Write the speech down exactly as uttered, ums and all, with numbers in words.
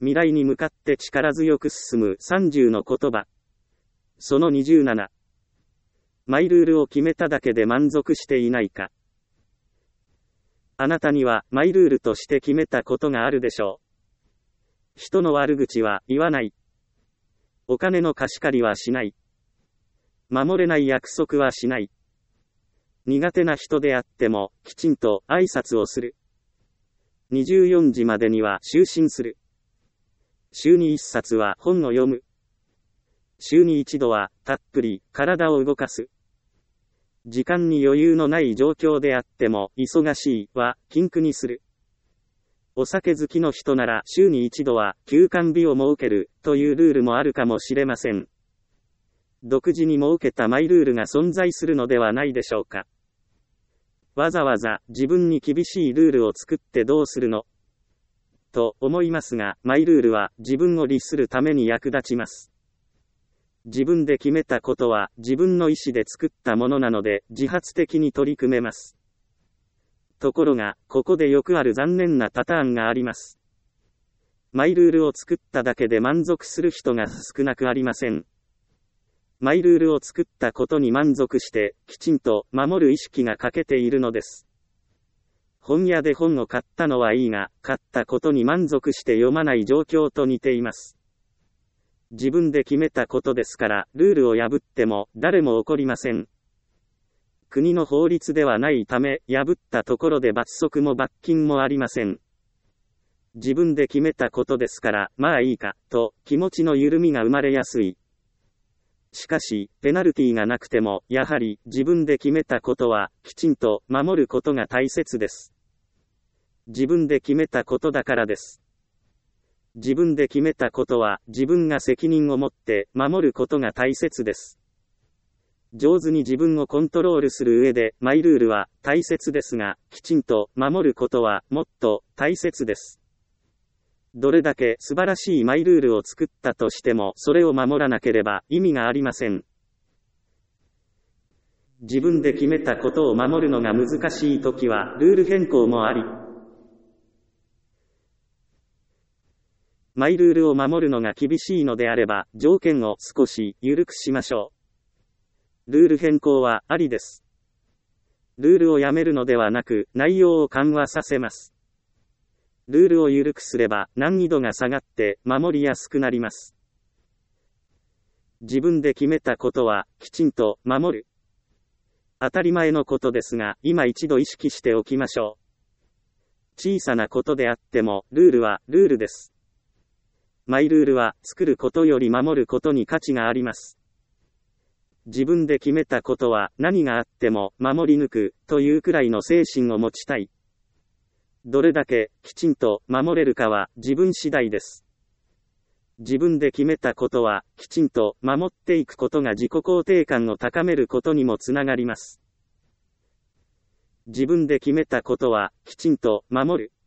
未来に向かって力強く進むさんじゅうの言葉。そのにじゅうなな。マイルールを決めただけで満足していないか。あなたにはマイルールとして決めたことがあるでしょう。人の悪口は言わない。お金の貸し借りはしない。守れない約束はしない。苦手な人であってもきちんと挨拶をする。にじゅうよじまでには就寝する。週にいっさつは本を読む。週に一度はたっぷり体を動かす。時間に余裕のない状況であっても忙しいは禁句にする。お酒好きの人なら週に一度は休館日を設けるというルールもあるかもしれません。独自に設けたマイルールが存在するのではないでしょうか。わざわざ自分に厳しいルールを作ってどうするのと思いますが、マイルールは自分を律するために役立ちます。自分で決めたことは自分の意思で作ったものなので自発的に取り組めます。ところが、ここでよくある残念なパターンがあります。マイルールを作っただけで満足する人が少なくありません。マイルールを作ったことに満足して、きちんと守る意識が欠けているのです。本屋で本を買ったのはいいが、買ったことに満足して読まない状況と似ています。自分で決めたことですから、ルールを破っても誰も怒りません。国の法律ではないため、破ったところで罰則も罰金もありません。自分で決めたことですから、まあいいか、と気持ちの緩みが生まれやすい。しかし、ペナルティがなくても、やはり自分で決めたことは、きちんと守ることが大切です。自分で決めたことだからです。自分で決めたことは、自分が責任を持って守ることが大切です。上手に自分をコントロールする上で、マイルールは大切ですが、きちんと守ることはもっと大切です。どれだけ素晴らしいマイルールを作ったとしても、それを守らなければ意味がありません。自分で決めたことを守るのが難しいときは、ルール変更もあり。マイルールを守るのが厳しいのであれば、条件を少し緩くしましょう。ルール変更はありです。ルールをやめるのではなく、内容を緩和させます。ルールを緩くすれば難易度が下がって守りやすくなります。自分で決めたことはきちんと守る。当たり前のことですが、今一度意識しておきましょう。小さなことであっても、ルールはルールです。マイルールは作ることより守ることに価値があります。自分で決めたことは何があっても守り抜くというくらいの精神を持ちたい。どれだけきちんと守れるかは自分次第です。自分で決めたことはきちんと守っていくことが自己肯定感を高めることにもつながります。自分で決めたことはきちんと守る。